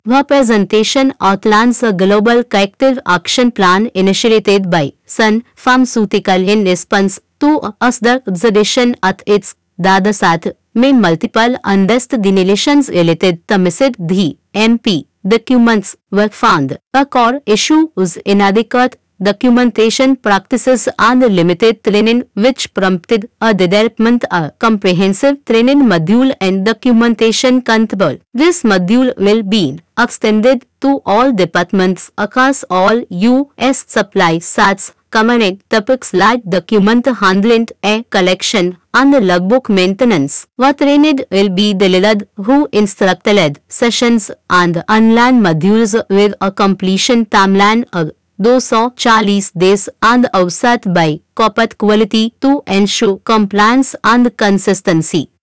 The presentation outlines a global corrective action plan initiated by Sun Pharmaceutical in response to the exhibition at its Dadasat में multiple investigations related to the MP documents were found. A core issue was inadequate documentation practices and limited training, which prompted a development of a comprehensive training module and documentation control. This module will be extended to all departments across all U.S. supply sites, covering topics like document handling, collection, and logbook maintenance. The trained will be delivered through instructor-led sessions and online modules with a completion timeline of 240 days and offset by corporate quality to ensure compliance and consistency.